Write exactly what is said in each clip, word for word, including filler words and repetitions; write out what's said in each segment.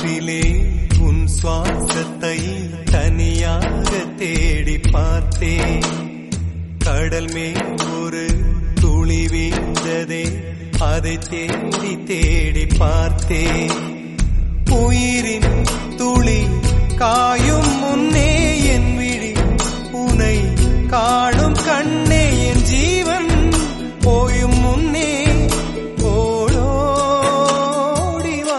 பூங்காற்றிலே உன் சுவாசத்தை தனியாக தேடி பார்த்தேன். கடல் மேல் ஒரு துளி வீழ்ந்ததே, அதை தேடி தேடி பார்த்தேன். உயிரின் துளி காயும் முன்னே என் விழி உனை காணும் கண்ணே, என் ஜீவன் போயும் முன்னே ஓடோடிவா.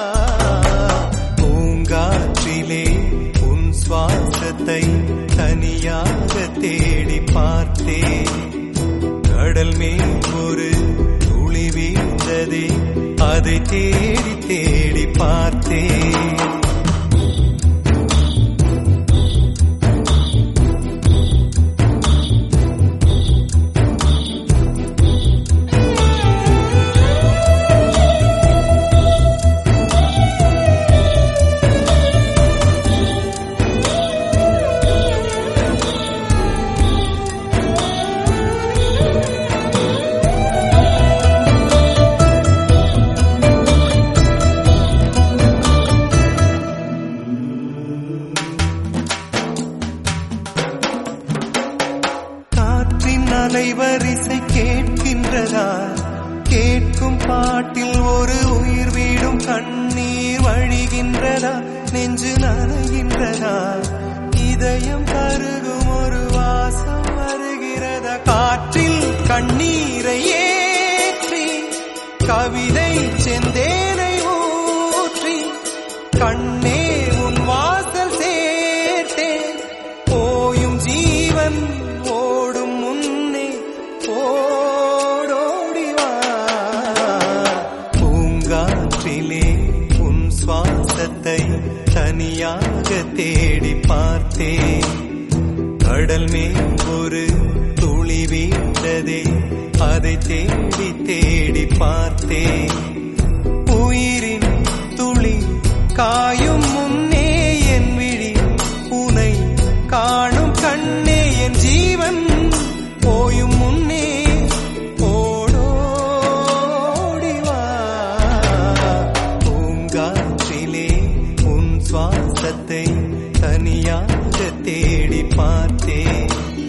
பூங்காற்றிலே உன் சுவாசத்தை தனியாக தேடி பார்த்தேன். கடல் மேல் ஒரு துளி வீழ்ந்ததே, அதை தேடி தேடி பார்த்தேன். அலைவரிசை கேட்கின்றதா? கேட்கும் பாட்டில் ஒரு உயிர் வீடும் கண்ணீர் வழிகின்றதா? நெஞ்சு நனைகின்றதா? இதயம் கருகும் ஒரு வாசம் வருகிறதா? காற்றில் கண்ணீரை ஏற்றி கவிதை செந்தேனை ஊற்றி கண்ணே உன் வாசல் சேர்த்தேன். போயும் ஜீவன் ஓடும் முன்னே ஓடோடிவா. பூங்காற்றிலே உன் சுவாசத்தை தனியாக தேடி பார்த்தேன். கடல் மேல் ஒரு துளி வீழ்ந்ததே, அதை தேடி தேடி பார்த்தேன். உயிரின் துளி காயும் முன்னே என் விழி உனை காணும் கண்ணே, என் ஜீவன் போயும் முன்னே ஓடோடிவா. பூங்காற்றிலே உன் சுவாசத்தை தனியாக தேடி பார்த்தேன்.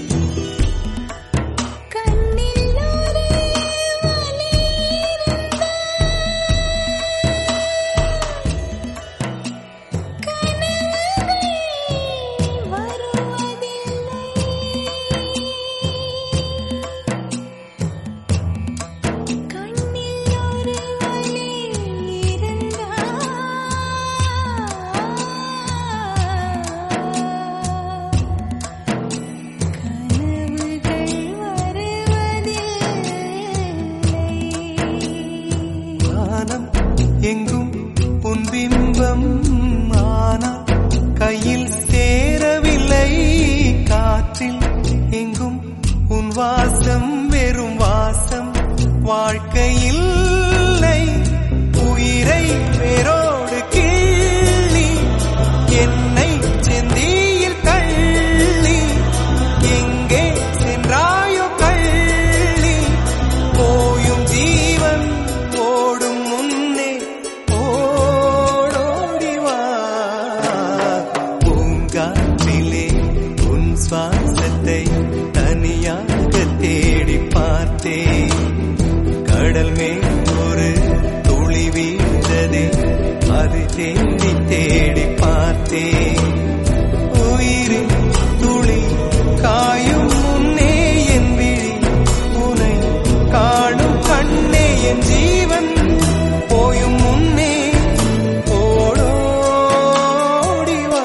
எங்கும் உன் பிம்பம் ஆனா கையில் சேரவில்லை. காற்றில் எங்கும் உன் வாசம் வெறும் வாசம், வாழ்க்கையில் உயிரை வேரோடு கிள்ளி என்னை செந்தியில் தள்ளி எங்கே சென்றாயோ கள்ளி. போயும் ஜீவன் ஓடும் முன்னே ஓடோடிவா. பூங்காற்றிலே உன் சுவாசத்தை தனியாக தேடி பார்த்தேன். கடல் மேல் ஒரு துளி வீழ்ந்ததே, அது தேடி தேடி பார்த்தேன். உயிரின் துளி காயும் முன்னே என் விழி உனை காணும் கண்ணே, என் ஜீவன் போயும் முன்னே ஓடோடிவா.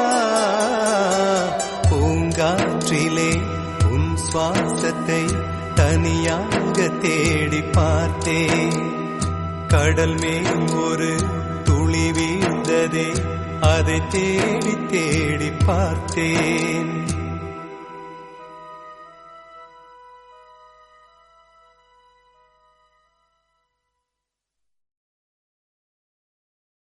பூங்காற்றிலே உன் சுவாசத்தை தனியாக தேடி பார்த்தேன். கடல் மேல் ஒரு துளி வீழ்ந்ததே, அதை தேடி தேடி பார்த்தேன்.